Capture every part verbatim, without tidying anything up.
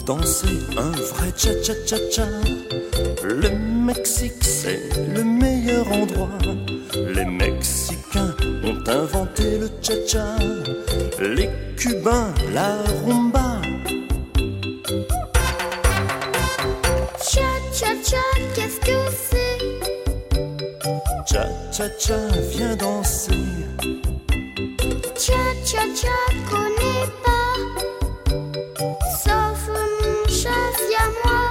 danser un vrai cha-cha-cha-cha. Le Mexique, c'est le meilleur endroit. Les Mexicains ont inventé le cha-cha. Les Cubains, la rumba. Cha-cha-cha, qu'est-ce que c'est? Cha-cha-cha, viens danser. Cha-cha-cha, connais pas. Sauf mon chef, y'a moi.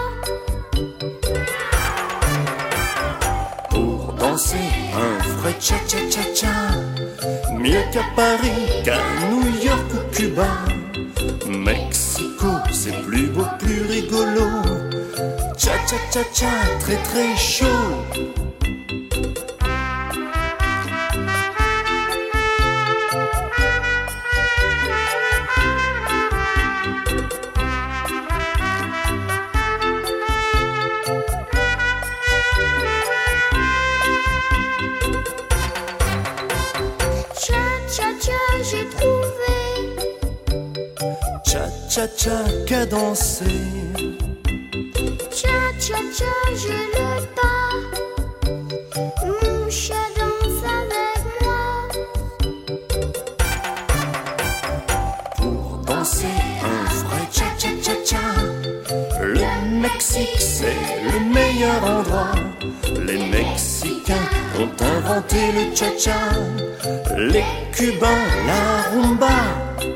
Pour danser un vrai cha-cha-cha-cha, mieux qu'à Paris, qu'à New York ou Cuba. Mexico, c'est plus beau, plus rigolo. Cha-cha-cha-cha, très très chaud. Cha-cha-cha, j'ai trouvé. Cha-cha-cha, qu'à danser. Cha-cha-cha, je le pas. Mon chat danse avec moi. Pour danser un vrai cha-cha-cha-cha, le Mexique, c'est le meilleur endroit. Les Mexicains ont inventé le cha-cha. Les Cubains, la rumba.